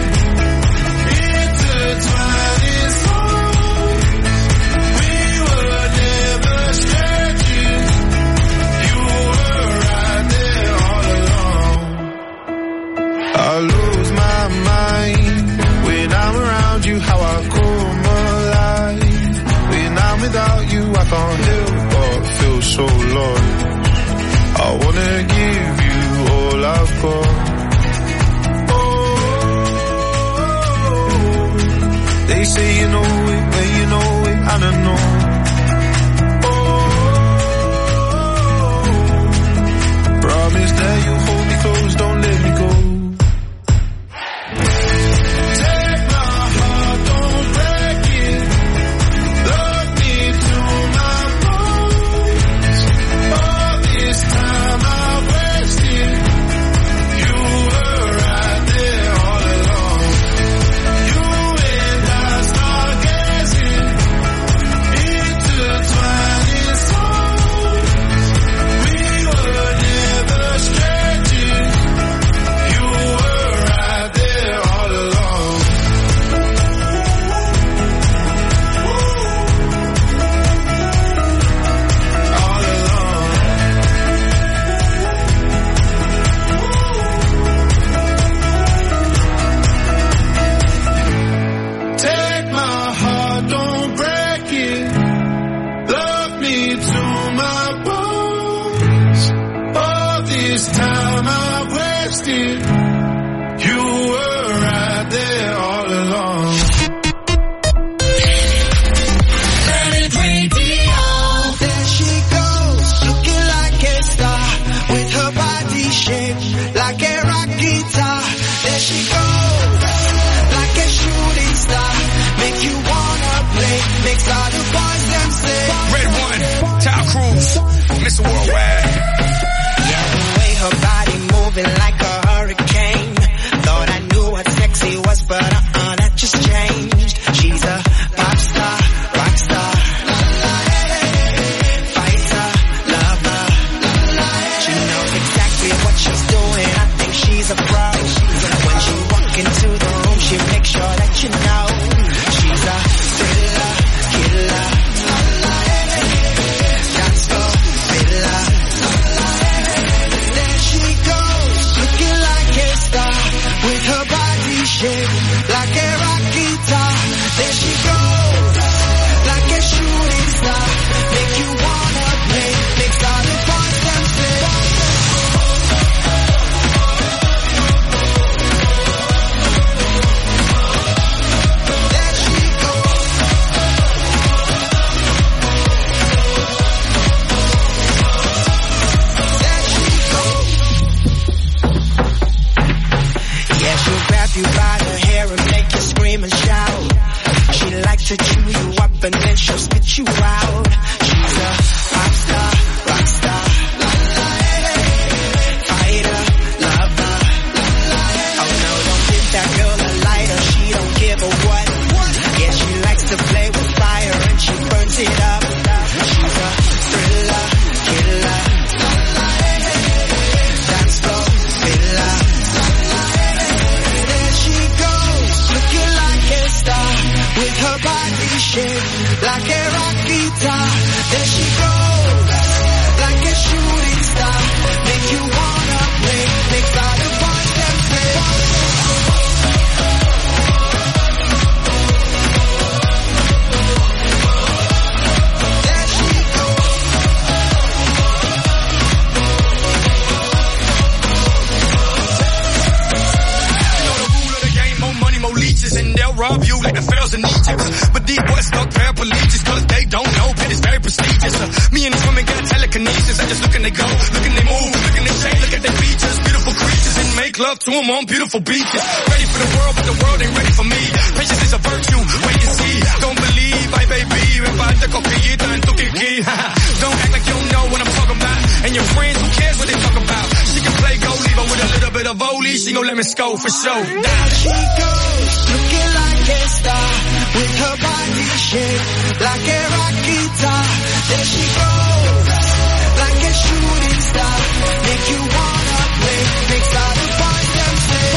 B: intertwined in songs. We were never strangers. You were right there all along. I lose my mind when I'm around you, how I come alive. When I'm without you, I can't help but feel so lost. I wanna give you all I've got. Oh, they say you know it when you know it, and I know. Promise that you hold me close, don't let me go. Take my heart, don't break it. Love me to my bones. All this time I wasted. You were right there all along. You and I start gazing, intertwined in songs. We were never strangers. You were right there all along. All along. Take my heart, don't break it. Love me to my bones. All this time I wasted. You were right there all along.
H: There she goes, looking like a star, with her body shaped like a rock guitar. There she goes, like a shooting star, make you wanna play, makes all the boys them say.
T: Red One, Tom Cruise, Mister Worldwide.
H: Yeah, the way her body moving like a hurricane. Thought I knew what sexy was, but uh-uh, that just changed. She's a pop star, rock star, fighter, lover. She knows exactly what she's doing. I think she's a pro. When she walk into the room, she makes sure that you know she's a thriller, killer, gospel thriller. There she goes, looking like a star, with her body shaped like a rock guitar. There she goes, like a shooting star, make you wanna play, makes all the boys them say.
T: rob you like the pharaohs in Egypt. But these boys stuck paraplegics cause they don't know, but it's very prestigious. Uh, me and these women got telekinesis. I just look and they go, look and they move, look and they change, look at their features. Beautiful creatures and make love to them on beautiful beaches. Ready for the world, but the world ain't ready for me. Patience is a virtue, wait and see. Don't believe, I baby. Reparte copillita en tu kiki. Don't act like you don't know what I'm talking about. And your friends, who cares what they talk about? She can play goalie, but with a little bit of volley, she gon' let me score for sure.
H: There she goes, looking like a star, with her body shaped like a rocket star. There she goes, like a shooting star, make you wanna play, makes all the boys them say.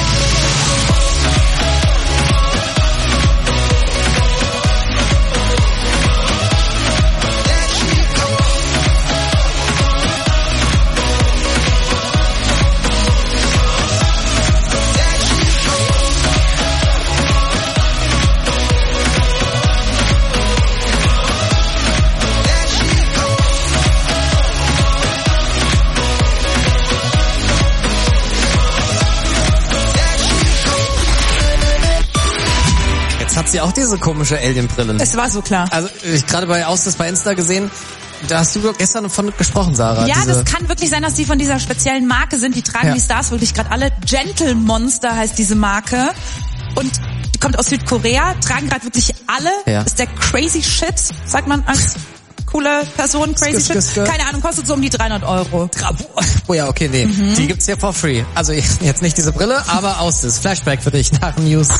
G: Hat sie auch diese komische Alien-Brillen?
F: Es war so klar.
G: Also ich gerade bei Ausdruck bei Insta gesehen, da hast du gestern davon gesprochen, Sarah.
F: Ja,
G: diese
F: das kann wirklich sein, dass die von dieser speziellen Marke sind. Die tragen
G: ja.
F: die Stars wirklich gerade alle. Gentle Monster heißt diese Marke. Und die kommt aus Südkorea, tragen gerade wirklich alle.
G: Ja.
F: Ist der crazy shit, sagt man als coole Person, crazy
G: skis, skis,
F: shit. Keine Ahnung, kostet so um die dreihundert Euro.
G: Oh ja, okay, nee. Mhm. Die gibt's hier for free. Also jetzt nicht diese Brille, aber aus das Flashback für dich nach News.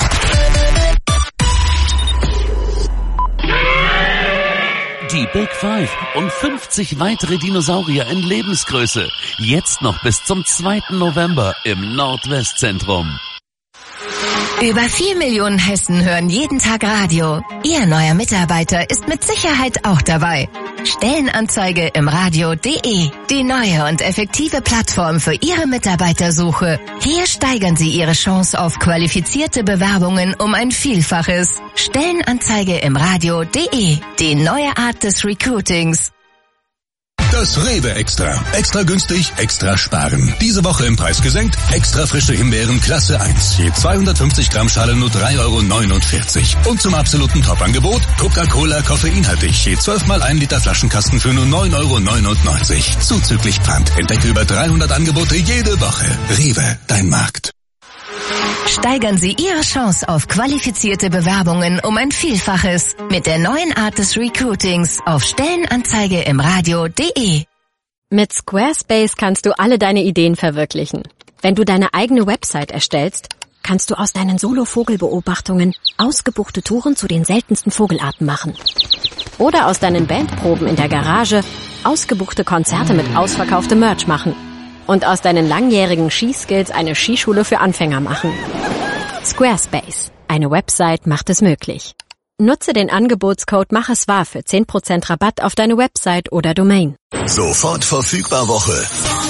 K: Die Big Five und fünfzig weitere Dinosaurier in Lebensgröße. Jetzt noch bis zum zweiten November im Nordwestzentrum.
O: Über vier Millionen Hessen hören jeden Tag Radio. Ihr neuer Mitarbeiter ist mit Sicherheit auch dabei. Stellenanzeige im Radio punkt de. Die neue und effektive Plattform für Ihre Mitarbeitersuche. Hier steigern Sie Ihre Chance auf qualifizierte Bewerbungen um ein Vielfaches. Stellenanzeige im Radio punkt de. Die neue Art des Recruitings.
N: Das Rewe Extra. Extra günstig, extra sparen. Diese Woche im Preis gesenkt. Extra frische Himbeeren Klasse eins. Je zweihundertfünfzig Gramm Schale nur drei Euro neunundvierzig. Und zum absoluten Top-Angebot Coca-Cola koffeinhaltig. Je zwölf mal ein Liter Flaschenkasten für nur neun Euro neunundneunzig. Zuzüglich Pfand. Entdecke über dreihundert Angebote jede Woche. Rewe, dein Markt.
O: Steigern Sie Ihre Chance auf qualifizierte Bewerbungen um ein Vielfaches mit der neuen Art des Recruitings auf Stellenanzeige im Radio punkt de.
U: Mit Squarespace kannst du alle deine Ideen verwirklichen. Wenn du deine eigene Website erstellst, kannst du aus deinen Solo-Vogelbeobachtungen ausgebuchte Touren zu den seltensten Vogelarten machen. Oder aus deinen Bandproben in der Garage ausgebuchte Konzerte mit ausverkauftem Merch machen. Und aus deinen langjährigen Skiskills eine Skischule für Anfänger machen. Squarespace. Eine Website macht es möglich. Nutze den Angebotscode Mach es wahr für zehn Prozent Rabatt auf deine Website oder Domain.
N: Sofort verfügbar Woche.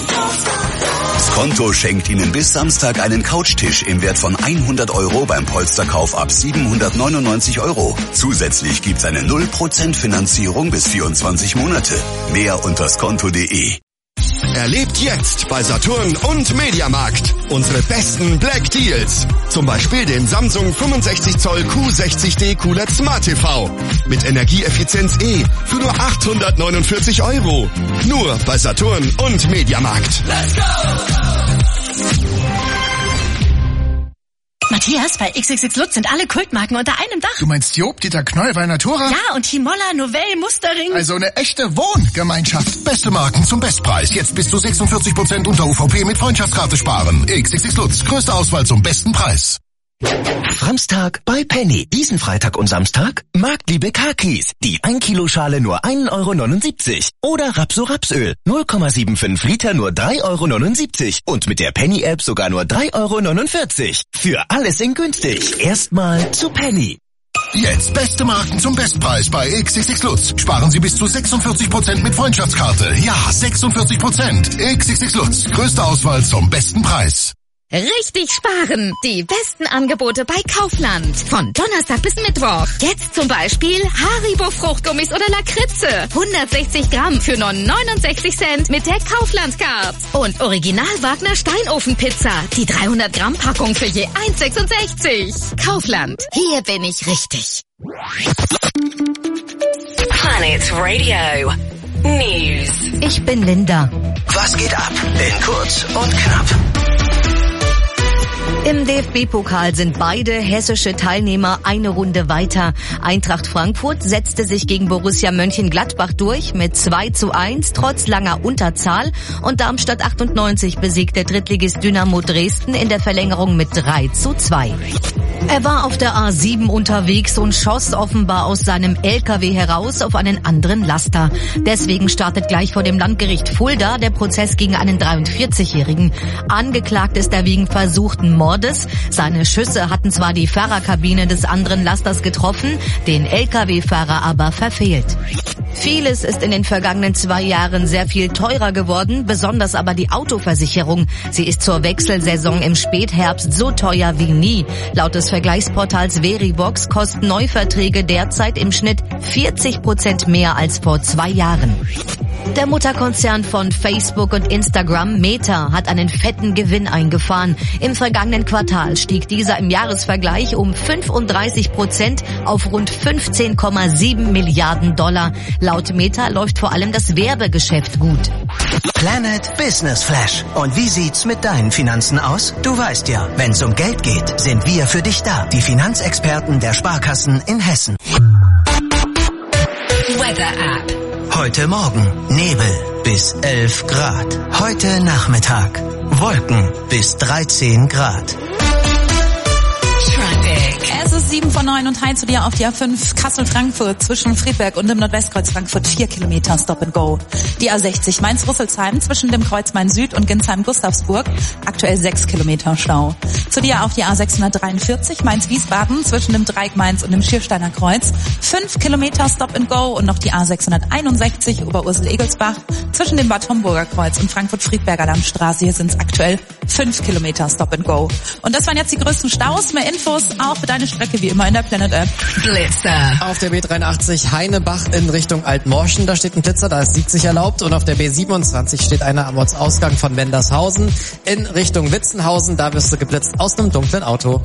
N: Skonto schenkt Ihnen bis Samstag einen Couchtisch im Wert von hundert Euro beim Polsterkauf ab siebenhundertneunundneunzig Euro. Zusätzlich gibt's eine null Prozent Finanzierung bis vierundzwanzig Monate. Mehr unter skonto punkt de.
V: Erlebt jetzt bei Saturn und Mediamarkt unsere besten Black Deals. Zum Beispiel den Samsung fünfundsechzig Zoll Q sechzig D Q L E D Smart T V mit Energieeffizienz E für nur achthundertneunundvierzig Euro. Nur bei Saturn und Mediamarkt.
W: Let's go!
X: Matthias, bei X X X Lutz sind alle Kultmarken unter einem Dach.
Y: Du meinst Job, Dieter Knoll, Natura?
X: Ja, und Himolla, Novell, Mustering.
Y: Also eine echte Wohngemeinschaft. Beste Marken zum Bestpreis. Jetzt bis zu sechsundvierzig Prozent unter U V P mit Freundschaftskarte sparen. X X X Lutz, größte Auswahl zum besten Preis.
Z: Samstag bei Penny. Diesen Freitag und Samstag Marktliebe Kakis. Die ein Kilo Schale nur ein Euro neunundsiebzig. Oder Rapso Rapsöl. null Komma fünfundsiebzig Liter nur drei Euro neunundsiebzig. Und mit der Penny-App sogar nur drei Euro neunundvierzig. Für alles in günstig. Erstmal zu Penny.
Y: Jetzt beste Marken zum Bestpreis bei X X X Lutz. Sparen Sie bis zu sechsundvierzig Prozent mit Freundschaftskarte. Ja, sechsundvierzig Prozent. X X X Lutz. Größte Auswahl zum besten Preis.
O: Richtig sparen! Die besten Angebote bei Kaufland. Von Donnerstag bis Mittwoch. Jetzt zum Beispiel Haribo Fruchtgummis oder Lakritze. hundertsechzig Gramm für nur neunundsechzig Cent mit der Kaufland-Card. Und Original Wagner Steinofenpizza. Die dreihundert Gramm Packung für je eins Komma sechsundsechzig. Kaufland. Hier bin ich richtig.
E: Planet Radio News.
R: Ich bin Linda.
A: Was geht ab? In kurz und knapp.
R: Im D F B-Pokal sind beide hessische Teilnehmer eine Runde weiter. Eintracht Frankfurt setzte sich gegen Borussia Mönchengladbach durch mit zwei zu eins trotz langer Unterzahl und Darmstadt achtundneunzig besiegte Drittligist Dynamo Dresden in der Verlängerung mit drei zu zwei. Er war auf der A sieben unterwegs und schoss offenbar aus seinem L K W heraus auf einen anderen Laster. Deswegen startet gleich vor dem Landgericht Fulda der Prozess gegen einen dreiundvierzigjährigen. Angeklagt ist er wegen versuchten Mordes. Seine Schüsse hatten zwar die Fahrerkabine des anderen Lasters getroffen, den L K W-Fahrer aber verfehlt. Vieles ist in den vergangenen zwei Jahren sehr viel teurer geworden, besonders aber die Autoversicherung. Sie ist zur Wechselsaison im Spätherbst so teuer wie nie. Laut des Vergleichsportals Verivox kosten Neuverträge derzeit im Schnitt vierzig Prozent mehr als vor zwei Jahren. Der Mutterkonzern von Facebook und Instagram, Meta, hat einen fetten Gewinn eingefahren. Im vergangenen Quartal stieg dieser im Jahresvergleich um fünfunddreißig Prozent auf rund fünfzehn Komma sieben Milliarden Dollar. Laut Meta läuft vor allem das Werbegeschäft gut.
A: Planet Business Flash. Und wie sieht's mit deinen Finanzen aus? Du weißt ja, wenn's um Geld geht, sind wir für dich da. Die Finanzexperten der Sparkassen in Hessen.
E: Weather App.
A: Heute Morgen Nebel bis elf Grad. Heute Nachmittag Wolken bis dreizehn Grad.
F: Es ist sieben vor neun und heim zu dir auf die A fünf Kassel-Frankfurt zwischen Friedberg und dem Nordwestkreuz Frankfurt vier Kilometer Stop and Go. Die A sechzig Mainz-Rüsselsheim zwischen dem Kreuz Main-Süd und Ginsheim-Gustavsburg aktuell sechs Kilometer Stau. Zu dir auf die A sechshundertdreiundvierzig Mainz-Wiesbaden zwischen dem Dreieck Mainz und dem Schiersteiner Kreuz fünf Kilometer Stop and Go und noch die A sechshunderteinundsechzig über Ursel-Egelsbach zwischen dem Bad Homburger Kreuz und Frankfurt-Friedberger Landstraße. Hier sind es aktuell fünf Kilometer Stop and Go. Und das waren jetzt die größten Staus. Mehr Infos auch für deine Strecke wie immer in der Planet App.
E: Blitzer.
G: Auf der B dreiundachtzig Heinebach in Richtung Altmorschen, da steht ein Blitzer, da ist siebzig erlaubt. Und auf der B siebenundzwanzig steht einer am Ortsausgang von Mendershausen in Richtung Witzenhausen, da wirst du geblitzt aus einem dunklen Auto.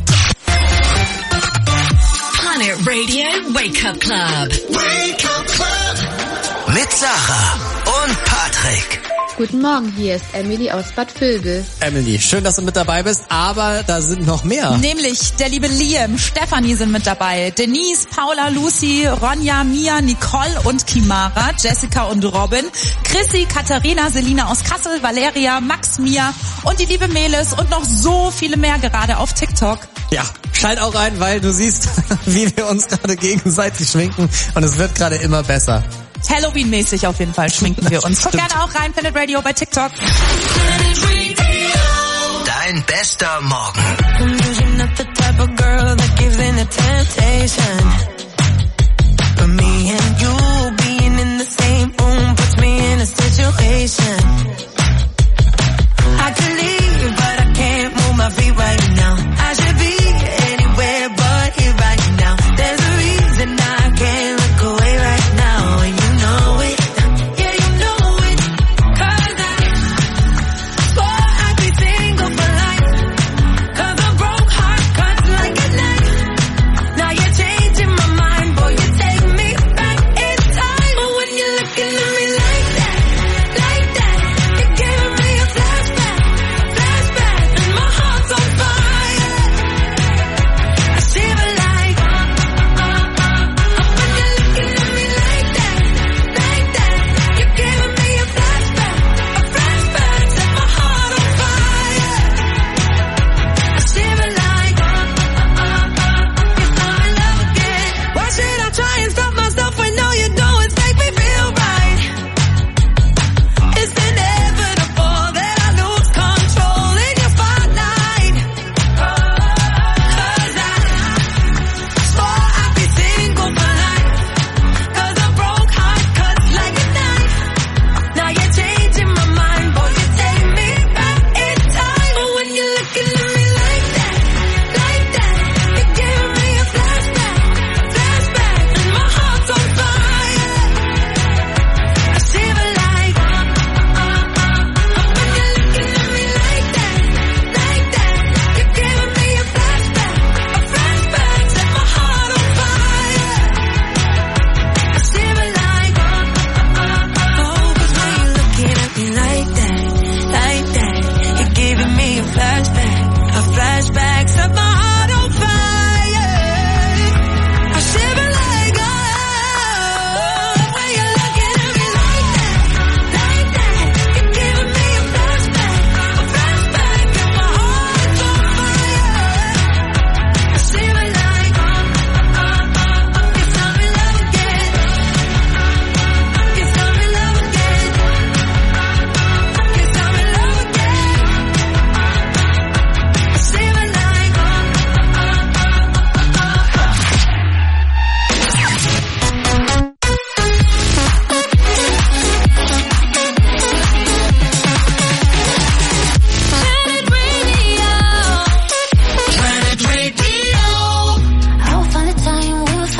E: Planet Radio Wake Up Club.
A: Wake Up Club. Mit Sarah und Patrick.
D: Guten Morgen, hier ist Emily aus Bad Vilbel.
G: Emily, schön, dass du mit dabei bist, aber da sind noch mehr.
F: Nämlich der liebe Liam, Stefanie sind mit dabei, Denise, Paula, Lucy, Ronja, Mia, Nicole und Kimara, Jessica und Robin, Chrissy, Katharina, Selina aus Kassel, Valeria, Max, Mia und die liebe Melis und noch so viele mehr gerade auf TikTok.
G: Ja, schalt auch rein, weil du siehst, wie wir uns gerade gegenseitig schminken und es wird gerade immer besser.
F: Halloween-mäßig auf jeden Fall schminken wir uns. Guck gerne auch rein, Planet Radio bei TikTok.
A: Dein bester Morgen.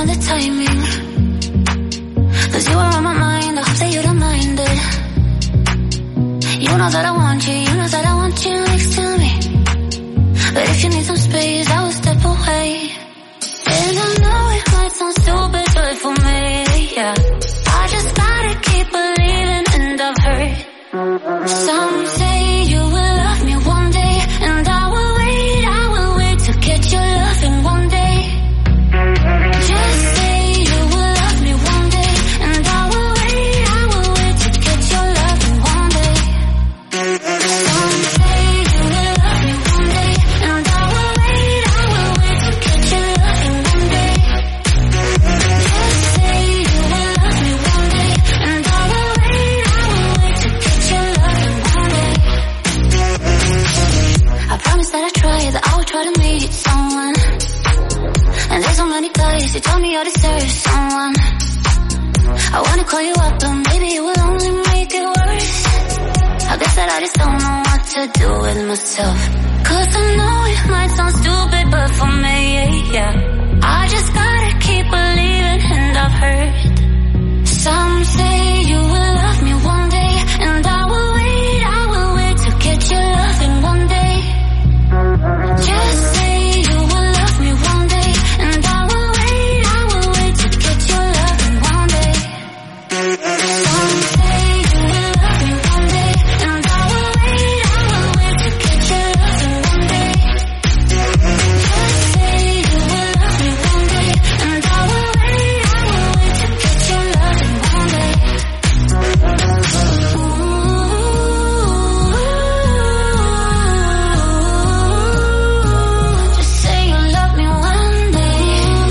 C: and the timing. Cause you are on my mind, I hope that you don't mind it. You know that I want you, you know that I want you next to me. But if you need some space, I will step away. And I know it might sound stupid, but for me, yeah, I just gotta keep believing, and I've heard some say you will love me one day, and I will wait, I will wait to get your loving one day. Just say you will love me one day, and I will wait, I will wait to get your loving one day. Some say you will love me one day, and I will wait, I will wait to get your loving one day. Just say you will love me one day, and I will wait, I will wait to get your loving one day. I promise that I try, that I will try to meet someone. And there's so many guys who told me I deserve someone. I wanna call you up, but maybe it will only make it worse. I guess that I just don't know what to do with myself. Cause I know it might sound stupid, but for me, yeah, I just gotta keep believing, and I've heard some say you will love me one day, and I will wait, I will wait to get your loving one day. Just say you will love me one day, and I will wait, I will wait to get your loving one day. Some say you will love me one day, and I will wait, I will wait to get your loving one day. Just say you will love me one day, and I will wait, I will wait to get your loving one day. Just say you love me one day.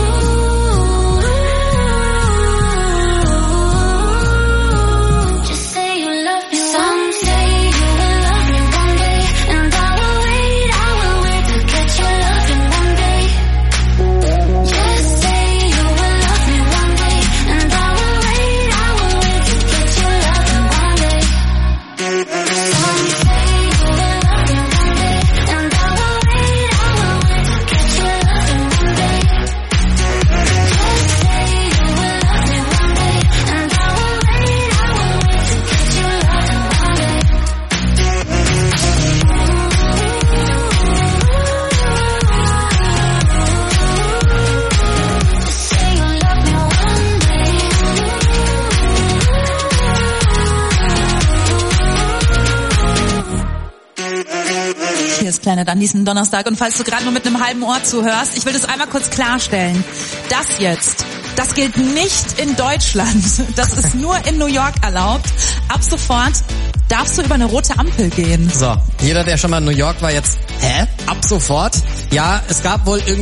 C: Just say you love me. Some say you will love me one day, and I will wait, I will wait to get your loving one day. Just say you will love me one day, and I will wait, I will wait to get your loving one day. Some say you will love me one day, and I will wait, I will wait to get your loving one day. Just say you will love me one day, and I will wait, I will wait to get your loving one day. Just say you love me one
F: Hier ist Planet an diesem Donnerstag, und falls du gerade nur mit einem halben Ohr zuhörst, ich will das einmal kurz klarstellen. Das jetzt, das gilt nicht in Deutschland. Das ist nur in New York erlaubt. Ab sofort darfst du über eine rote Ampel gehen.
G: So, jeder, der schon mal in New York war, jetzt, hä? Ab sofort? Ja, es gab wohl irgendwie